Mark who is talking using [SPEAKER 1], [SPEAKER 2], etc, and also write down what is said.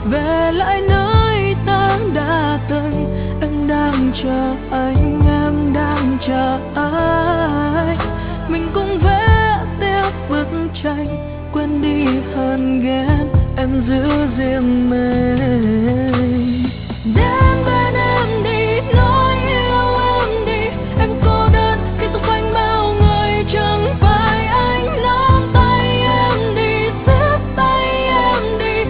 [SPEAKER 1] về lại nơi ta đã từng. Em đang chờ anh, em đang chờ anh. Mình cùng vẽ tiếp bức tranh, quên đi hờn ghen, em giữ riêng mình.